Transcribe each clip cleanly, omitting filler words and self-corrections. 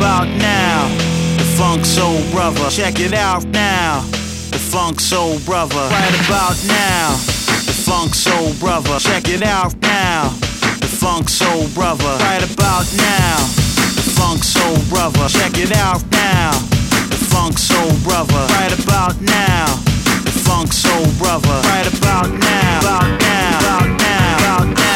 about now. The Funk Soul Brother, check it out now. The Funk Soul Brother, right about now. The Funk Soul Brother, check it out now. The Funk Soul Brother, right about now. The Funk Soul Brother, check it out now. The Funk Soul Brother, right about now. The Funk Soul Brother, right about now. About now, about now, about now.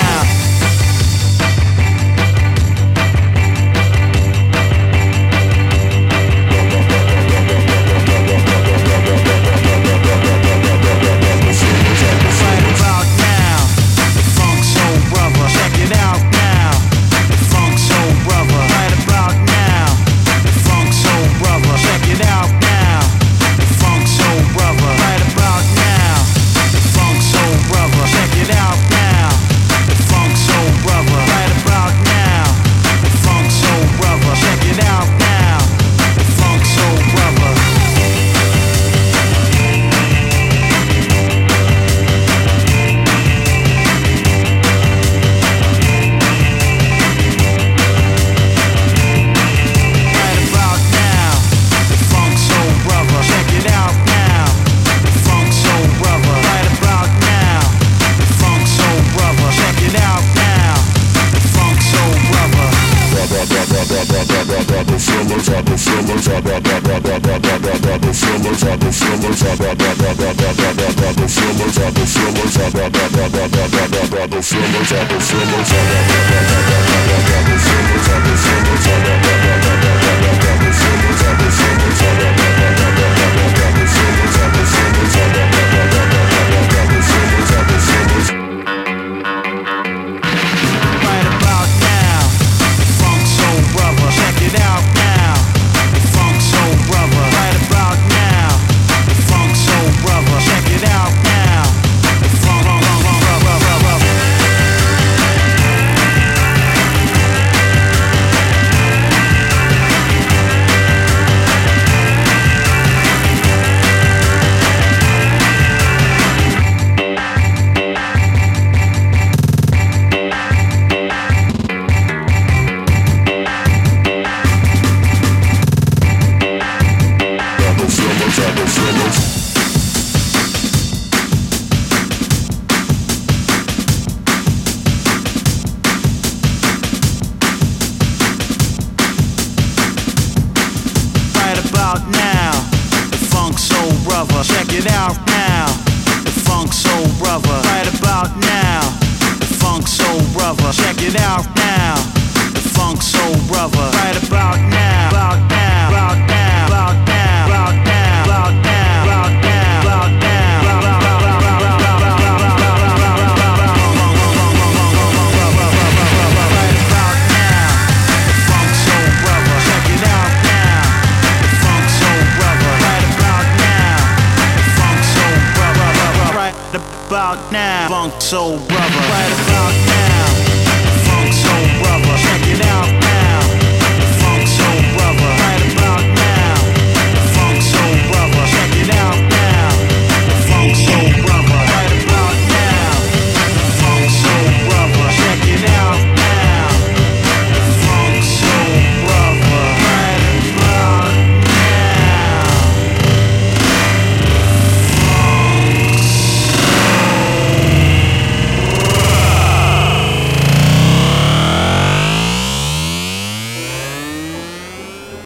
About now, Funk Soul Brother, right about now.